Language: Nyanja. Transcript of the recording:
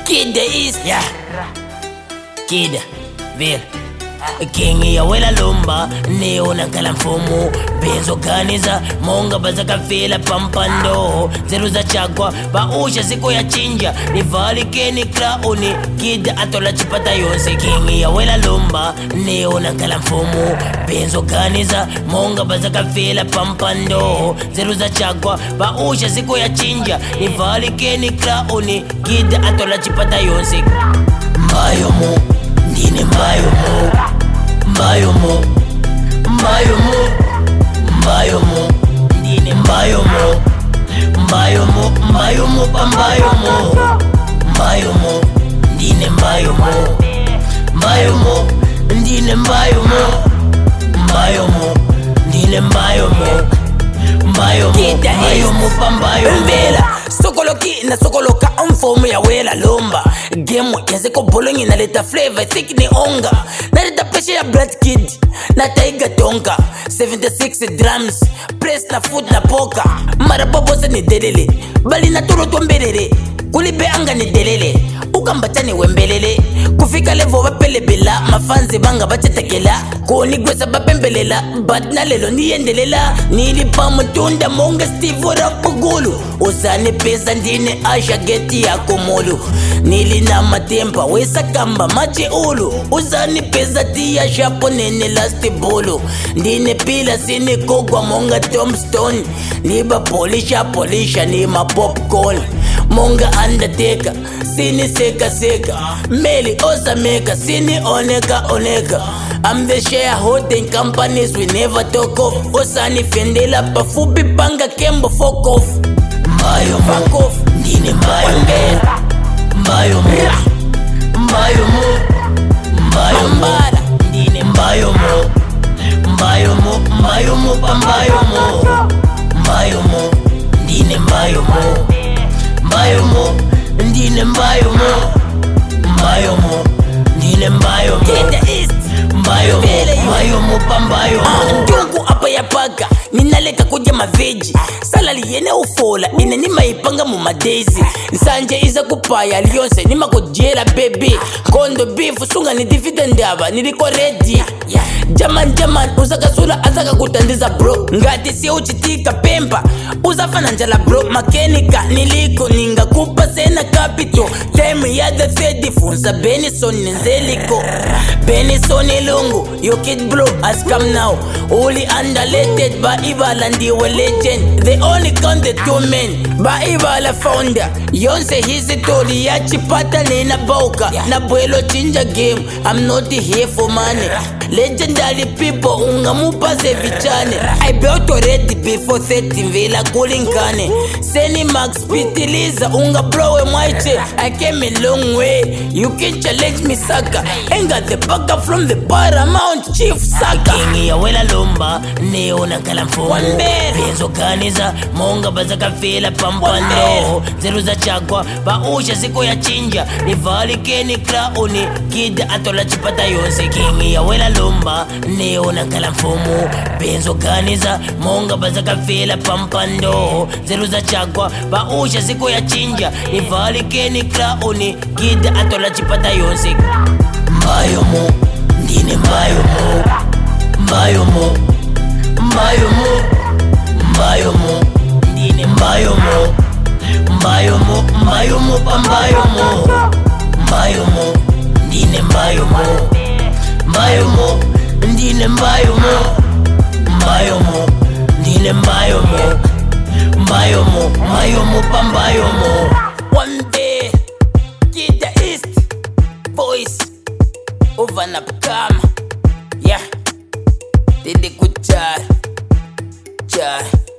Kid the East, yeah. Kid, Vil. King ya wela lumba neona kala mfumu benzo ganiza monga bazaka fela pampando zeruza chakwa bausha siku ya chinja nivali keni klauni Kid atola chipata yonse. King ya wela lumba neona kala mfumu benzo ganiza monga bazaka fela pampando zeruza chakwa bausha siku ya chinja nivali keni klauni Kid atola chipata yonse. Mbayomo ndine mbayomo Mbayomo, Mbayomo, Mbayomo, ndine Mbayomo, Mbayomo, Mbayomo, Mbayomo, Mbayomo, ndine Mbayomo, Mbayomo, ndine Mbayomo, Mbayomo, ndine Mbayomo, Mbayomo, Mbayomo, Mbayomo. Sokoloki na sokoloka mfomu ya wela lomba game yazeko bolongi na leta flavor thick ni onga na leta pressure ya Blood Kid na taiga tonka 76 drums press na foot na poka marabobosa ni delele bali na turo tombelele kulibe anga ni delele ukambata ni wembelele kufika levo bapelebela mafanzi banga bachetekela konigwesa bapembelela but na lelo niyendelela nilipa mutunda monga Steve rapugulu usane pesa ndine asha geti ya komolu nilina matempa wesa kamba machi ulu usane pesa tia shapo nene lasti bolo ndine pila sine kogwa monga tombstone niba polisha ni ma popcorn monga Undertaker sini seka meli osameka sini oneka I'm the shareholding companies we never talk of osani fendela pafupi panga kembo fuck off Mbayo fuck off ndine Mbayo Mbayo Mbayo Mbayo mbara ndine Mbayo Mbayo Mbayo Mbayo Mbayo ndine Mbayo Mbayo ndine Mbayo ndine Mbayo Mbayo ndungu apa ya paka ninaleka kuja maveji salali yene ufola ine nima ipanga mu madezi nsanje iza kupaya lyonse nima kujela baby kondo beef sunga ni dividend aba niliko ready jaman uzakasula azaka kutandiza bro ngati si uchitika pempa uzafana njala bro makenika niliko ninga kupa sena capital time ya the third funza Benison nzeliko Benison ilungu yo kid bro has come now only underrated by Ibala ndiwe legend they only count the two men by Ibala founder yonse history ya chipata nena boka na bwelo chinja game I'm not here for money legendary people ungamupase vichane I built already before 30 vela kulinkane seni max pitiliza unga blowe mwaiche I came a long way you can challenge me saka ain't got the backup from the Paramount Chief Saka. King ya wela lumba neona kala mfumu benzo ganiza monga bazaka fela pampando zeruza chakwa bausha siku ya chinja nivali keni klauni Kid atola chipata yonse. King ya wela lumba neona kala mfumu benzo ganiza monga bazaka fela pampando zeruza chakwa bausha siku ya chinja nivali keni klauni Kid atola chipata yonse. Mbayomo ndine Mbayomo Mbayomo ndine Mbayomo ndine Mbayomo one day Kid the East voice over na kama yeah did the good jar